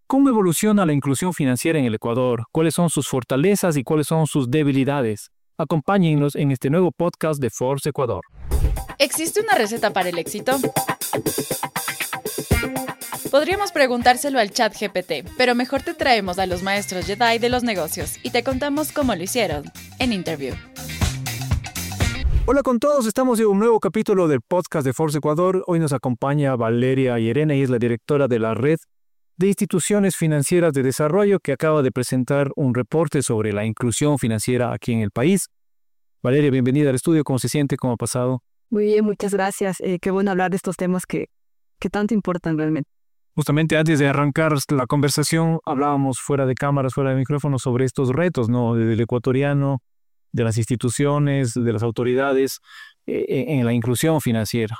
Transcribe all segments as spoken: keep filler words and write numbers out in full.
¿Cómo evoluciona la inclusión financiera en el Ecuador? ¿Cuáles son sus fortalezas y cuáles son sus debilidades? Acompáñennos en este nuevo podcast de Forbes Ecuador. ¿Existe una receta para el éxito? Podríamos preguntárselo al chat G P T, pero mejor te traemos a los maestros Jedi de los negocios y te contamos cómo lo hicieron en Interview. Hola con todos, estamos en un nuevo capítulo del podcast de Forbes Ecuador. Hoy nos acompaña Valeria Llerena y es la directora de la Red de Instituciones Financieras de Desarrollo, que acaba de presentar un reporte sobre la inclusión financiera aquí en el país. Valeria, bienvenida al estudio. ¿Cómo se siente? ¿Cómo ha pasado? Muy bien, muchas gracias. Eh, qué bueno hablar de estos temas que, que tanto importan realmente. Justamente antes de arrancar la conversación, hablábamos fuera de cámaras, fuera de micrófonos, sobre estos retos, ¿no? Del ecuatoriano, de las instituciones, de las autoridades, eh, en la inclusión financiera.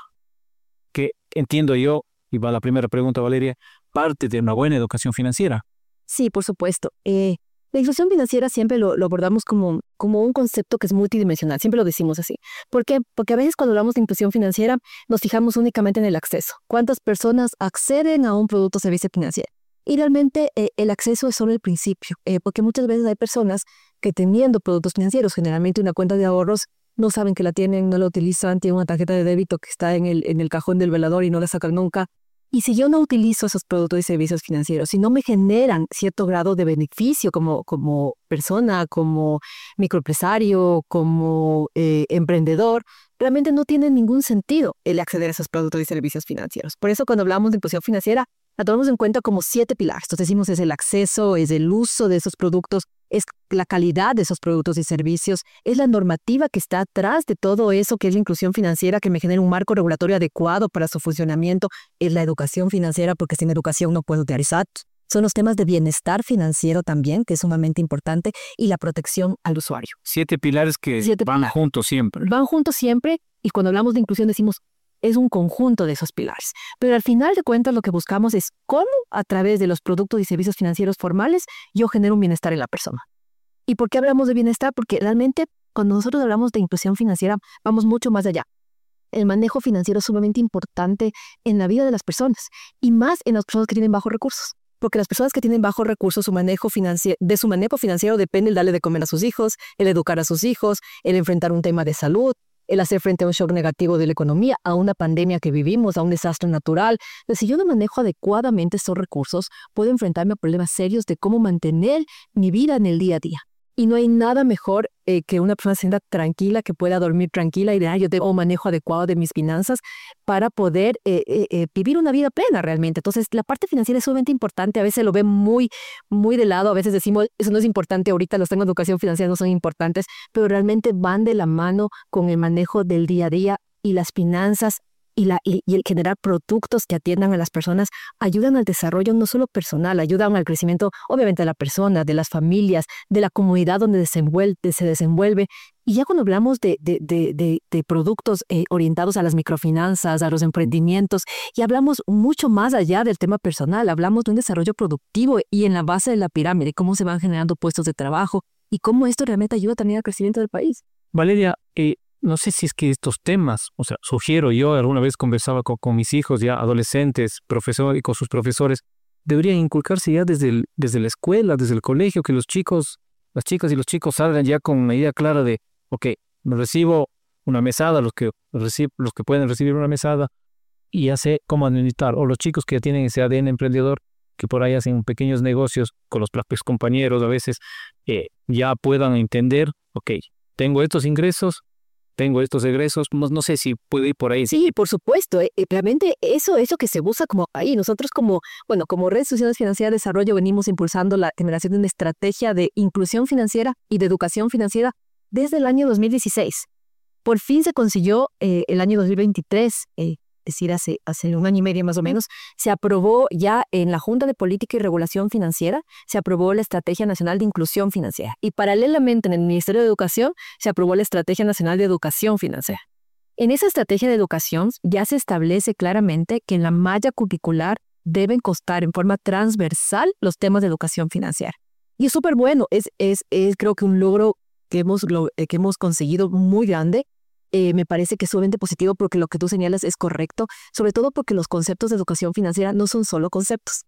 Que entiendo yo, y va la primera pregunta, Valeria, parte de una buena educación financiera. Sí, por supuesto. Eh, la inclusión financiera siempre lo, lo abordamos como, como un concepto que es multidimensional, siempre lo decimos así. ¿Por qué? Porque a veces cuando hablamos de inclusión financiera nos fijamos únicamente en el acceso. ¿Cuántas personas acceden a un producto o servicio financiero? Y realmente eh, el acceso es solo el principio, eh, porque muchas veces hay personas que teniendo productos financieros, generalmente una cuenta de ahorros, no saben que la tienen, no la utilizan, tienen una tarjeta de débito que está en el, en el cajón del velador y no la sacan nunca. Y si yo no utilizo esos productos y servicios financieros, si no me generan cierto grado de beneficio como, como persona, como microempresario, como eh, emprendedor, realmente no tiene ningún sentido el acceder a esos productos y servicios financieros. Por eso cuando hablamos de inclusión financiera, la tomamos en cuenta como siete pilares. Entonces decimos es el acceso, es el uso de esos productos, es la calidad de esos productos y servicios, es la normativa que está atrás de todo eso que es la inclusión financiera, que me genera un marco regulatorio adecuado para su funcionamiento, es la educación financiera, porque sin educación no puedo utilizar. Son los temas de bienestar financiero también, que es sumamente importante, y la protección al usuario. Siete pilares que Siete van pilares. juntos siempre. Van juntos siempre, y cuando hablamos de inclusión decimos es un conjunto de esos pilares. Pero al final de cuentas lo que buscamos es cómo a través de los productos y servicios financieros formales yo genero un bienestar en la persona. ¿Y por qué hablamos de bienestar? Porque realmente cuando nosotros hablamos de inclusión financiera vamos mucho más allá. El manejo financiero es sumamente importante en la vida de las personas y más en las personas que tienen bajos recursos. Porque las personas que tienen bajos recursos, su manejo financiero, de su manejo financiero depende el darle de comer a sus hijos, el educar a sus hijos, el enfrentar un tema de salud, el hacer frente a un shock negativo de la economía, a una pandemia que vivimos, a un desastre natural. Entonces, si yo no manejo adecuadamente estos recursos, puedo enfrentarme a problemas serios de cómo mantener mi vida en el día a día. Y no hay nada mejor eh, que una persona se sienta tranquila, que pueda dormir tranquila y de, ah, yo tengo un manejo adecuado de mis finanzas para poder eh, eh, eh, vivir una vida plena realmente. Entonces, la parte financiera es sumamente importante. A veces lo ven muy, muy de lado. A veces decimos, eso no es importante ahorita, los tengo en educación financiera, no son importantes, pero realmente van de la mano con el manejo del día a día y las finanzas. Y, la, y, y el generar productos que atiendan a las personas ayudan al desarrollo no solo personal, ayudan al crecimiento obviamente de la persona, de las familias, de la comunidad donde desenvuelve, se desenvuelve. Y ya cuando hablamos de, de, de, de, de productos eh, orientados a las microfinanzas, a los emprendimientos, y hablamos mucho más allá del tema personal, hablamos de un desarrollo productivo y en la base de la pirámide, cómo se van generando puestos de trabajo y cómo esto realmente ayuda también al crecimiento del país. Valeria, eh, no sé si es que estos temas, o sea, sugiero yo, alguna vez conversaba con, con mis hijos ya adolescentes, profesor, y con sus profesores, deberían inculcarse ya desde, el, desde la escuela, desde el colegio, que los chicos, las chicas y los chicos salgan ya con una idea clara de, ok, me recibo una mesada, los que, reci- los que pueden recibir una mesada, y ya sé cómo administrar, o los chicos que ya tienen ese A D N emprendedor, que por ahí hacen pequeños negocios con los propios compañeros a veces, eh, ya puedan entender, ok, tengo estos ingresos, tengo estos egresos, no, no sé si puede ir por ahí. Sí, por supuesto. Eh, realmente eso eso que se busca como ahí. Nosotros como, bueno, como Red de Instituciones Financieras de Desarrollo venimos impulsando la generación de una estrategia de inclusión financiera y de educación financiera desde el año dos mil dieciséis. Por fin se consiguió eh, el año dos mil veintitrés, eh, es decir, hace, hace un año y medio más o menos, se aprobó ya en la Junta de Política y Regulación Financiera, se aprobó la Estrategia Nacional de Inclusión Financiera. Y paralelamente en el Ministerio de Educación se aprobó la Estrategia Nacional de Educación Financiera. En esa estrategia de educación ya se establece claramente que en la malla curricular deben constar en forma transversal los temas de educación financiera. Y es súper bueno, es, es, es creo que un logro que hemos, lo, eh, que hemos conseguido muy grande. Eh, me parece que es sumamente positivo porque lo que tú señalas es correcto, sobre todo porque los conceptos de educación financiera no son solo conceptos.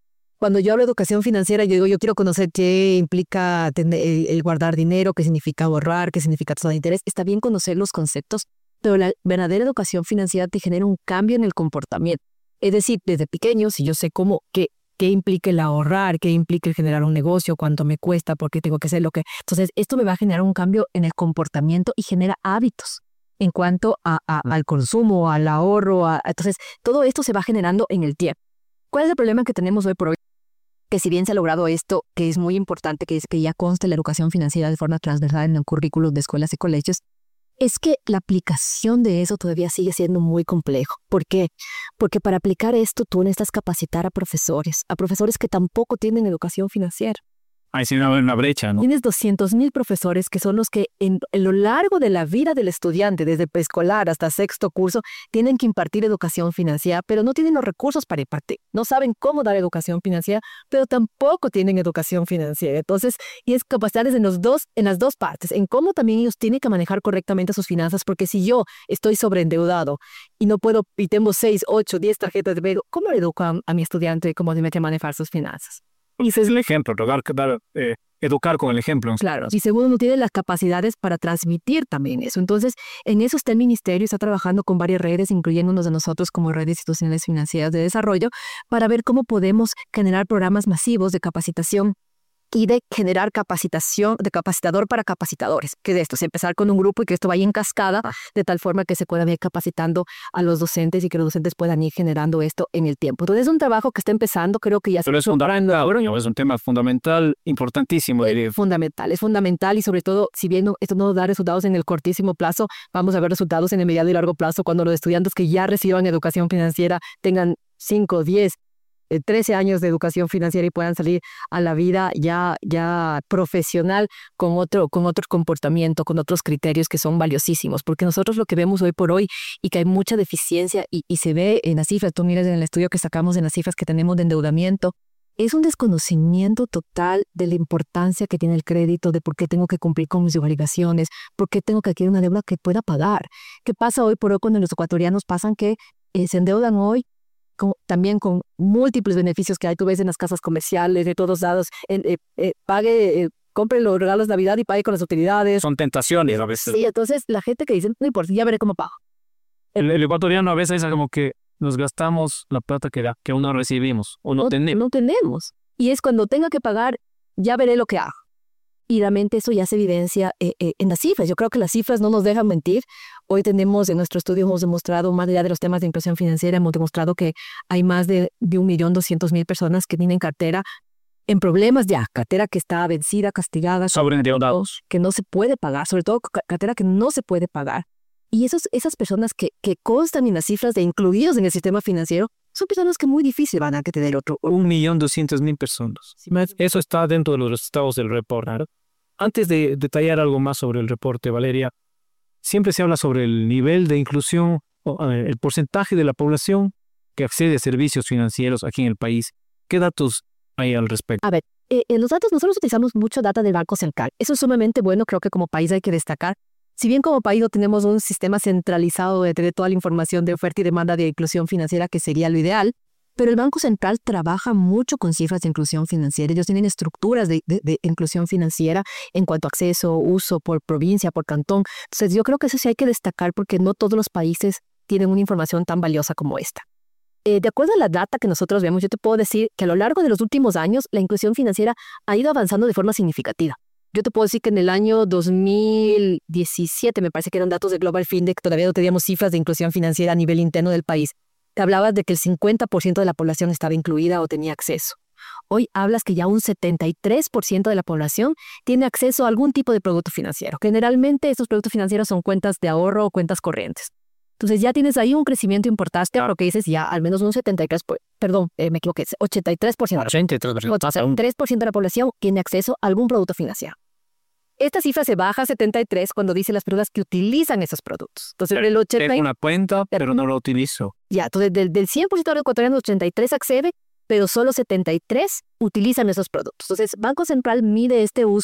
Cuando yo hablo de educación financiera, yo digo, yo quiero conocer qué implica tener, el, el guardar dinero, qué significa ahorrar, qué significa tasa de interés. Está bien conocer los conceptos, pero la verdadera educación financiera te genera un cambio en el comportamiento. Es decir, desde pequeño, si yo sé cómo, qué, qué implica el ahorrar, qué implica el generar un negocio, cuánto me cuesta, por qué tengo que hacer lo que... Entonces, esto me va a generar un cambio en el comportamiento y genera hábitos en cuanto a, a, al consumo, al ahorro. A, entonces, todo esto se va generando en el tiempo. ¿Cuál es el problema que tenemos hoy por hoy? Que si bien se ha logrado esto, que es muy importante, que es que ya conste la educación financiera de forma transversal en el currículo de escuelas y colegios, es que la aplicación de eso todavía sigue siendo muy complejo. ¿Por qué? Porque para aplicar esto tú necesitas capacitar a profesores, a profesores que tampoco tienen educación financiera. Ahí sí una, una brecha, ¿no? Tienes doscientos mil profesores que son los que en, en lo largo de la vida del estudiante, desde preescolar hasta sexto curso, tienen que impartir educación financiera, pero no tienen los recursos para impartir. No saben cómo dar educación financiera, pero tampoco tienen educación financiera. Entonces, y es capacidades en, los dos, en las dos partes, en cómo también ellos tienen que manejar correctamente sus finanzas, porque si yo estoy sobreendeudado y no puedo, y tengo seis, ocho, diez tarjetas de crédito, ¿cómo le educo a, a mi estudiante de cómo tiene que manejar sus finanzas? Y ese es el ejemplo, dar, dar, eh, educar con el ejemplo. Claro, y segundo, no tiene las capacidades para transmitir también eso. Entonces, en eso está el ministerio, está trabajando con varias redes, incluyéndonos a nosotros como redes institucionales financieras de desarrollo, para ver cómo podemos generar programas masivos de capacitación y de generar capacitación, de capacitador para capacitadores. Que de esto es empezar con un grupo y que esto vaya en cascada, de tal forma que se pueda ir capacitando a los docentes y que los docentes puedan ir generando esto en el tiempo. Entonces es un trabajo que está empezando, creo que ya se... Pero es fundamental, es un tema fundamental, importantísimo. Es fundamental, es fundamental y sobre todo, si bien no, esto no da resultados en el cortísimo plazo, vamos a ver resultados en el mediano y largo plazo cuando los estudiantes que ya reciban educación financiera tengan cinco, diez, trece años de educación financiera y puedan salir a la vida ya, ya profesional con otro, con otro comportamiento, con otros criterios que son valiosísimos. Porque nosotros lo que vemos hoy por hoy y que hay mucha deficiencia y, y se ve en las cifras, tú miras en el estudio que sacamos en las cifras que tenemos de endeudamiento, es un desconocimiento total de la importancia que tiene el crédito, de por qué tengo que cumplir con mis obligaciones, por qué tengo que adquirir una deuda que pueda pagar. ¿Qué pasa hoy por hoy cuando los ecuatorianos pasan que eh, se endeudan hoy? Con, también con múltiples beneficios que hay, tú ves en las casas comerciales, de todos lados, eh, eh, eh, pague, eh, compre los regalos de Navidad y pague con las utilidades. Son tentaciones a veces. Sí, entonces la gente que dice, no importa, ya veré cómo pago. El, el ecuatoriano a veces es como que nos gastamos la plata que, da, que aún no recibimos o no, no tenemos. No tenemos. Y es cuando tenga que pagar, ya veré lo que hago. Y realmente eso ya se evidencia eh, eh, en las cifras. Yo creo que las cifras no nos dejan mentir. Hoy tenemos, en nuestro estudio hemos demostrado, más allá de los temas de inclusión financiera, hemos demostrado que hay más de, de un millón doscientos mil personas que tienen cartera en problemas ya. Cartera que está vencida, castigada. Sobreendeudados. Que no se puede pagar, sobre todo cartera que no se puede pagar. Y esos, esas personas que, que constan en las cifras de incluidos en el sistema financiero, son personas que muy difícil van a que tener otro. Un millón doscientos mil personas. Eso está dentro de los resultados del reporte. ¿No? Antes de detallar algo más sobre el reporte, Valeria, siempre se habla sobre el nivel de inclusión, o, eh, el porcentaje de la población que accede a servicios financieros aquí en el país. ¿Qué datos hay al respecto? A ver, eh, en los datos nosotros utilizamos mucho data del Banco Central. Eso es sumamente bueno, creo que como país hay que destacar. Si bien como país no tenemos un sistema centralizado de tener toda la información de oferta y demanda de inclusión financiera, que sería lo ideal, pero el Banco Central trabaja mucho con cifras de inclusión financiera. Ellos tienen estructuras de, de, de inclusión financiera en cuanto a acceso, uso por provincia, por cantón. Entonces yo creo que eso sí hay que destacar porque no todos los países tienen una información tan valiosa como esta. Eh, de acuerdo a la data que nosotros vemos, yo te puedo decir que a lo largo de los últimos años la inclusión financiera ha ido avanzando de forma significativa. Yo te puedo decir que en el año dos mil diecisiete, me parece que eran datos de Global Fintech, todavía no teníamos cifras de inclusión financiera a nivel interno del país. Te hablabas de que el cincuenta por ciento de la población estaba incluida o tenía acceso. Hoy hablas que ya un setenta y tres por ciento de la población tiene acceso a algún tipo de producto financiero. Generalmente estos productos financieros son cuentas de ahorro o cuentas corrientes. Entonces ya tienes ahí un crecimiento importante, a lo que dices ya al menos un setenta y tres por ciento, perdón, eh, me equivoqué, ochenta y tres por ciento. ochenta y tres por ciento. O sea, un tres por ciento de la población tiene acceso a algún producto financiero. Esta cifra se baja a setenta y tres cuando dice las personas que utilizan esos productos. Entonces, el ochenta... Tengo una cuenta, pero no la utilizo. Ya, entonces del, del cien por ciento de los ecuatorianos, ochenta y tres accede, pero solo setenta y tres utilizan esos productos. Entonces, Banco Central mide este uso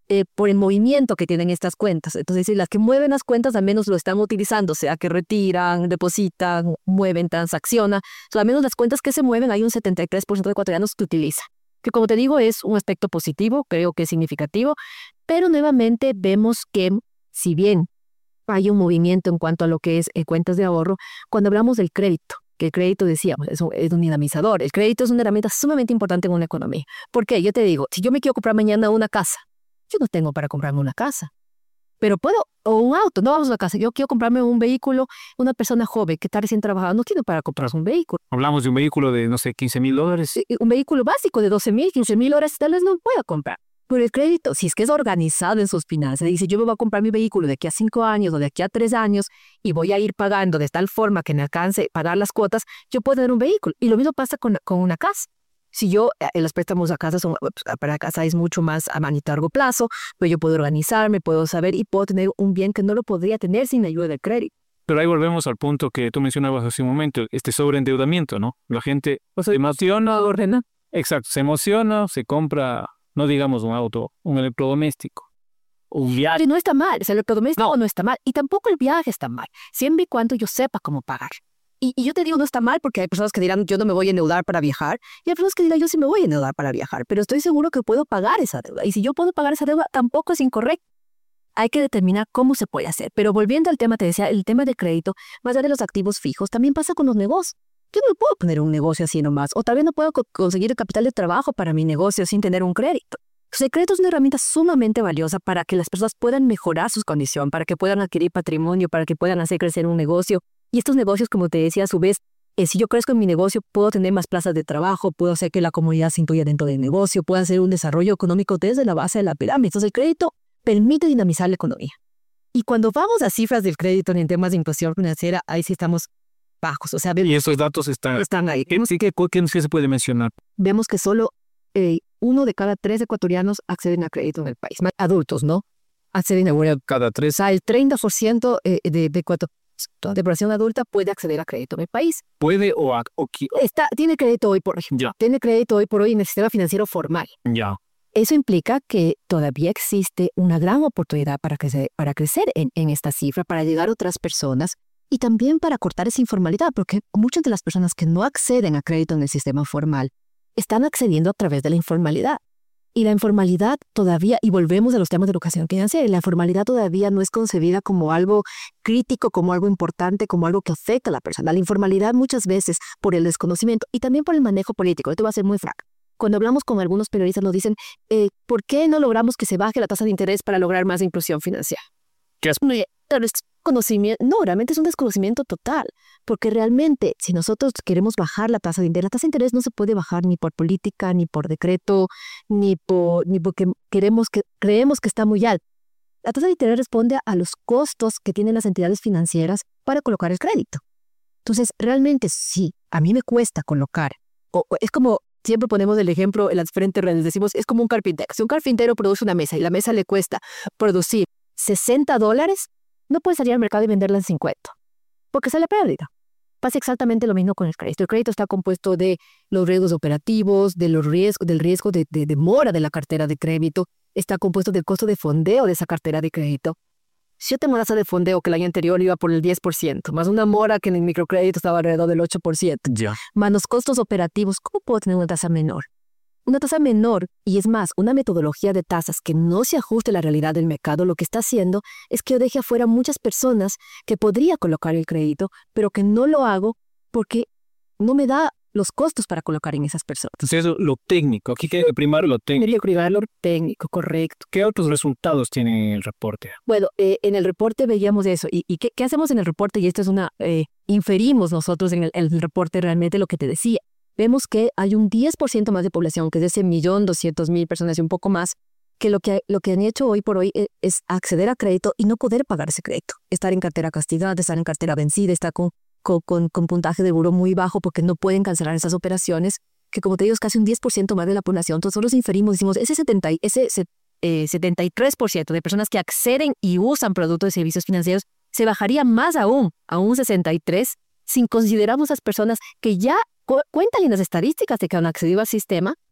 eh, por el movimiento que tienen estas cuentas. Entonces, si las que mueven las cuentas al menos lo están utilizando, sea que retiran, depositan, mueven, transaccionan. O sea, al menos las cuentas que se mueven hay un setenta y tres por ciento de ecuatorianos que utilizan. Que como te digo es un aspecto positivo, creo que es significativo, pero nuevamente vemos que si bien hay un movimiento en cuanto a lo que es eh, cuentas de ahorro, cuando hablamos del crédito, que el crédito, decíamos, es un, es un dinamizador. El crédito es una herramienta sumamente importante en una economía. ¿Por qué? Yo te digo, si yo me quiero comprar mañana una casa, yo no tengo para comprarme una casa, pero puedo, o un auto, no vamos a una casa, yo quiero comprarme un vehículo, una persona joven que está recién trabajando, no tiene para comprarse un vehículo. Hablamos de un vehículo de, no sé, quince mil dólares. Un vehículo básico de doce mil, quince mil dólares, tal vez no pueda comprar. Pero el crédito, si es que es organizado en sus finanzas, dice yo me voy a comprar mi vehículo de aquí a cinco años o de aquí a tres años y voy a ir pagando de tal forma que me alcance pagar las cuotas, yo puedo tener un vehículo. Y lo mismo pasa con, con una casa. Si yo, eh, los préstamos a casa son, para casa es mucho más a muy largo plazo, pero yo puedo organizarme, puedo saber y puedo tener un bien que no lo podría tener sin ayuda del crédito. Pero ahí volvemos al punto que tú mencionabas hace un momento, este sobreendeudamiento, ¿no? La gente se emociona, ordena. Exacto, se emociona, se compra, no digamos un auto, un electrodoméstico, un viaje. No está mal, el electrodoméstico no. no está mal y tampoco el viaje está mal, siempre y cuando yo sepa cómo pagar. Y, y yo te digo, no está mal porque hay personas que dirán, yo no me voy a endeudar para viajar. Y hay personas que dirán, yo sí me voy a endeudar para viajar. Pero estoy seguro que puedo pagar esa deuda. Y si yo puedo pagar esa deuda, tampoco es incorrecto. Hay que determinar cómo se puede hacer. Pero volviendo al tema, te decía, el tema de crédito, más allá de los activos fijos, también pasa con los negocios. Yo no puedo poner un negocio así nomás. O tal vez no puedo co- conseguir el capital de trabajo para mi negocio sin tener un crédito. Entonces, el crédito es una herramienta sumamente valiosa para que las personas puedan mejorar su condición, para que puedan adquirir patrimonio, para que puedan hacer crecer un negocio. Y estos negocios, como te decía, a su vez, Eh, si yo crezco en mi negocio, puedo tener más plazas de trabajo, puedo hacer que la comunidad se incluya dentro del negocio, puedo hacer un desarrollo económico desde la base de la pirámide. Entonces, el crédito permite dinamizar la economía. Y cuando vamos a cifras del crédito en temas de inclusión financiera, ahí sí estamos bajos. O sea, vemos, Y esos datos están, están ahí. ¿Qué, sí, ¿qué, qué, qué se puede mencionar? Vemos que solo eh, uno de cada tres ecuatorianos acceden a crédito en el país. Adultos, ¿no? Acceden a una, Cada tres. O sea, el treinta por ciento eh, de, de cuatro. de población adulta puede acceder a crédito en el país. Puede o, a, o qui- Está, tiene crédito hoy por ejemplo. Ya. Tiene crédito hoy por hoy en el sistema financiero formal. Ya. Eso implica que todavía existe una gran oportunidad para crecer, para crecer en, en esta cifra, para llegar a otras personas y también para cortar esa informalidad, porque muchas de las personas que no acceden a crédito en el sistema formal están accediendo a través de la informalidad. Y la informalidad todavía, y volvemos a los temas de educación financiera, la informalidad todavía no es concebida como algo crítico, como algo importante, como algo que afecta a la persona. La informalidad muchas veces por el desconocimiento y también por el manejo político. Esto va a ser muy franco. Cuando hablamos con algunos periodistas nos dicen, eh, ¿por qué no logramos que se baje la tasa de interés para lograr más inclusión financiera? ¿Qué es? Pero es conocimiento, no, realmente es un desconocimiento total, porque realmente si nosotros queremos bajar la tasa de interés, la tasa de interés no se puede bajar ni por política, ni por decreto, ni, por, ni porque queremos que, creemos que está muy alta. La tasa de interés responde a los costos que tienen las entidades financieras para colocar el crédito. Entonces, realmente sí, a mí me cuesta colocar, o, o es como siempre ponemos el ejemplo en las diferentes redes, decimos, es como un carpintero. Si un carpintero produce una mesa y la mesa le cuesta producir sesenta dólares, no puede salir al mercado y venderla en cincuenta, porque sale pérdida. Pasa exactamente lo mismo con el crédito. El crédito está compuesto de los riesgos operativos, de los riesgos, del riesgo de, de demora de la cartera de crédito, está compuesto del costo de fondeo de esa cartera de crédito. Si yo tengo una tasa de fondeo que el año anterior iba por el diez por ciento, más una mora que en el microcrédito estaba alrededor del ocho por ciento, Ya. más los costos operativos, ¿cómo puedo tener una tasa menor? Una tasa menor, y es más, una metodología de tasas que no se ajuste a la realidad del mercado, lo que está haciendo es que yo deje afuera muchas personas que podría colocar el crédito, pero que no lo hago porque no me da los costos para colocar en esas personas. Entonces, eso, lo técnico. Aquí hay que primar lo técnico. Debería cuidar lo técnico, correcto. ¿Qué otros resultados tiene el reporte? Bueno, eh, en el reporte veíamos eso. ¿Y, y qué, qué hacemos en el reporte? Y esto es una... Eh, inferimos nosotros en el, en el reporte realmente lo que te decía. Vemos que hay un diez por ciento más de población, que es de ese millón doscientos mil personas y un poco más, que lo, que lo que han hecho hoy por hoy es, es acceder a crédito y no poder pagar ese crédito. Estar en cartera castigada, estar en cartera vencida, estar con, con, con, con puntaje de buró muy bajo porque no pueden cancelar esas operaciones, que como te digo es casi un diez por ciento más de la población. Entonces nosotros inferimos, decimos, ese, setenta, ese eh, setenta y tres por ciento de personas que acceden y usan productos y servicios financieros se bajaría más aún, a un sesenta y tres por ciento, sin consideramos a esas personas que ya cu- cuentan en las estadísticas de que han accedido al sistema,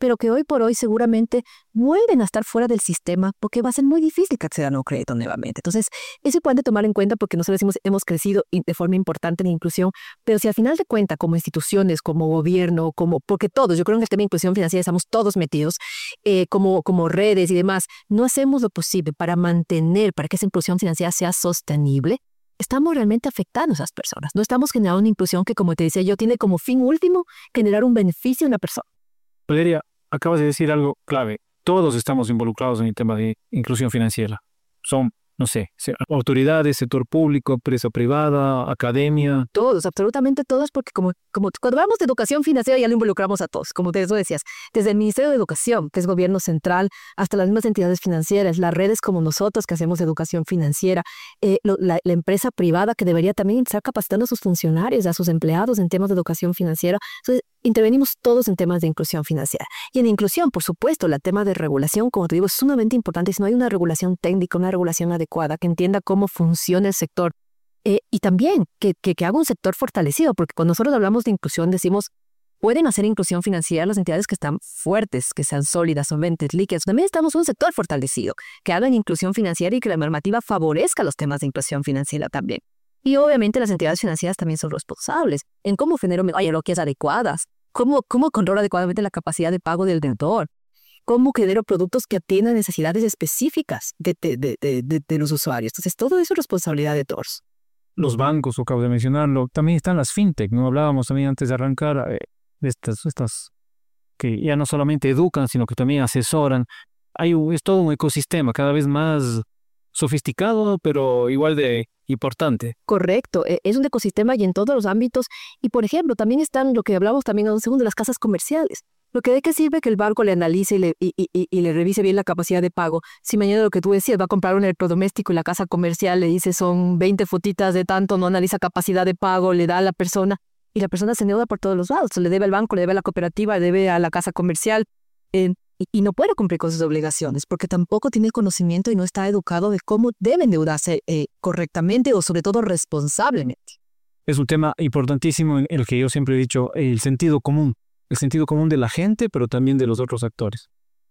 pero que hoy por hoy seguramente vuelven a estar fuera del sistema porque va a ser muy difícil que accedan a un crédito nuevamente. Entonces, eso pueden tomar en cuenta porque nosotros decimos, hemos crecido de forma importante en la inclusión, pero si al final de cuentas, como instituciones, como gobierno, como porque todos, yo creo que en el tema de inclusión financiera estamos todos metidos, eh, como, como redes y demás, no hacemos lo posible para mantener, para que esa inclusión financiera sea sostenible, estamos realmente afectando a esas personas. No estamos generando una inclusión que, como te decía yo, tiene como fin último generar un beneficio a una persona. Valeria, acabas de decir algo clave. Todos estamos involucrados en el tema de inclusión financiera. Son, no sé, autoridades, sector público, empresa privada, academia. Todos, absolutamente todos, porque como, como cuando hablamos de educación financiera ya lo involucramos a todos, como te decías, desde el Ministerio de Educación, que es gobierno central, hasta las mismas entidades financieras, las redes como nosotros que hacemos educación financiera, eh, lo, la, la empresa privada que debería también estar capacitando a sus funcionarios, a sus empleados en temas de educación financiera. Entonces, intervenimos todos en temas de inclusión financiera. Y en inclusión, por supuesto, el tema de regulación, como te digo, es sumamente importante. Si no hay una regulación técnica, una regulación adecuada, que entienda cómo funciona el sector, eh, y también que, que, que haga un sector fortalecido, porque cuando nosotros hablamos de inclusión decimos, pueden hacer inclusión financiera las entidades que están fuertes, que sean sólidas, solventes, líquidas. También estamos un sector fortalecido, que hagan inclusión financiera y que la normativa favorezca los temas de inclusión financiera también. Y obviamente las entidades financieras también son responsables en cómo genero metodologías adecuadas, cómo, cómo controlo adecuadamente la capacidad de pago del deudor, cómo genero productos que atiendan necesidades específicas de, de, de, de, de, de los usuarios. Entonces, todo eso es responsabilidad de todos. Los bancos, acabo de mencionarlo, también están las fintech, ¿no? Hablábamos también antes de arrancar eh, de estas, estas que ya no solamente educan, sino que también asesoran. Hay un, es todo un ecosistema cada vez más sofisticado, pero igual de importante. Correcto, es un ecosistema y en todos los ámbitos. Y por ejemplo, también están lo que hablamos también a un segundo de las casas comerciales. Lo que de qué sirve que el banco le analice y le, y, y, y le revise bien la capacidad de pago. Si mañana lo que tú decías, va a comprar un electrodoméstico y la casa comercial le dice son veinte fotitas de tanto, no analiza capacidad de pago, le da a la persona y la persona se endeuda por todos los lados. Le debe al banco, le debe a la cooperativa, le debe a la casa comercial. Eh, Y, y no puede cumplir con sus obligaciones porque tampoco tiene conocimiento y no está educado de cómo debe endeudarse eh, correctamente o sobre todo responsablemente. Es un tema importantísimo en el que yo siempre he dicho, el sentido común, el sentido común de la gente, pero también de los otros actores.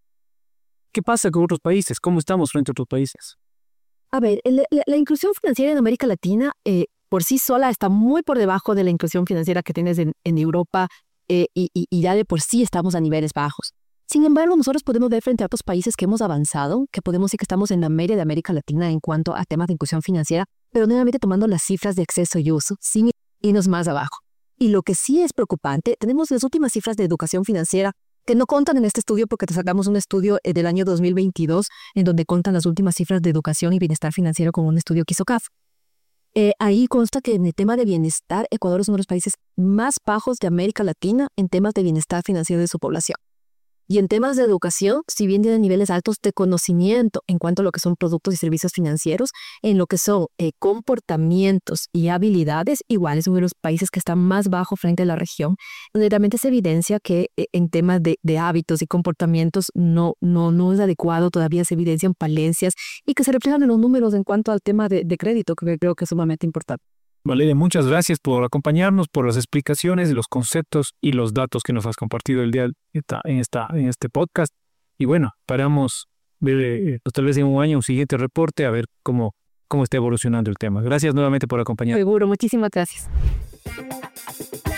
¿Qué pasa con otros países? ¿Cómo estamos frente a otros países? A ver, la, la, la inclusión financiera en América Latina eh, por sí sola está muy por debajo de la inclusión financiera que tienes en, en Europa eh, y, y, y ya de por sí estamos a niveles bajos. Sin embargo, nosotros podemos ver frente a otros países que hemos avanzado, que podemos decir que estamos en la media de América Latina en cuanto a temas de inclusión financiera, pero nuevamente tomando las cifras de acceso y uso, sin irnos más abajo. Y lo que sí es preocupante, tenemos las últimas cifras de educación financiera que no contan en este estudio porque te sacamos un estudio del año dos mil veintidós en donde contan las últimas cifras de educación y bienestar financiero con un estudio que hizo C A F. Eh, ahí consta que en el tema de bienestar, Ecuador es uno de los países más bajos de América Latina en temas de bienestar financiero de su población. Y en temas de educación, si bien tienen niveles altos de conocimiento en cuanto a lo que son productos y servicios financieros, en lo que son eh, comportamientos y habilidades, igual es uno de los países que está más bajo frente a la región, donde realmente se evidencia que eh, en temas de, de hábitos y comportamientos no, no, no es adecuado, todavía se evidencian falencias y que se reflejan en los números en cuanto al tema de, de crédito, que creo que es sumamente importante. Valeria, muchas gracias por acompañarnos, por las explicaciones, los conceptos y los datos que nos has compartido el día en, esta, en este podcast. Y bueno, esperamos ver eh, tal vez en un año un siguiente reporte a ver cómo, cómo está evolucionando el tema. Gracias nuevamente por acompañarnos. Seguro, muchísimas gracias.